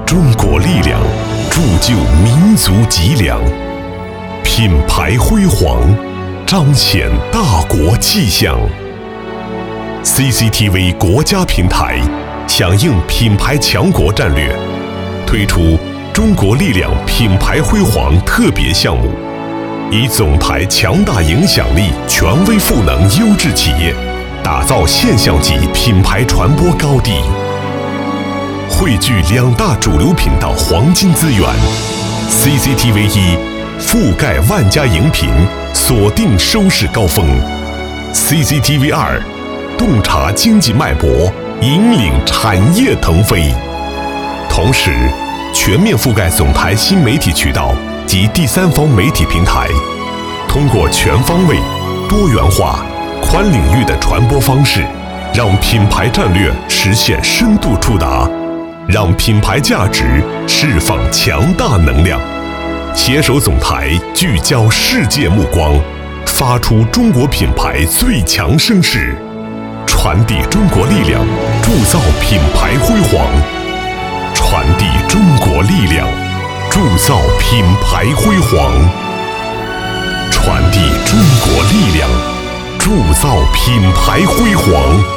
中国力量，铸就民族脊梁。品牌辉煌，彰显大国气象。CCTV 国家平台响应品牌强国战略，推出中国力量品牌辉煌特别项目，以总台强大影响力、权威赋能优质企业，打造现象级品牌传播高地。汇聚2大主流频道黄金资源 ，CCTV1 覆盖万家荧屏，锁定收视高峰 ；CCTV2 洞察经济脉搏，引领产业腾飞。同时，全面覆盖总台新媒体渠道及第三方媒体平台，通过全方位、多元化、宽领域的传播方式，让品牌战略实现深度触达。让品牌价值释放强大能量，携手总台聚焦世界目光，发出中国品牌最强声势，传递中国力量，铸造品牌辉煌。传递中国力量，铸造品牌辉煌。传递中国力量，铸造品牌辉煌。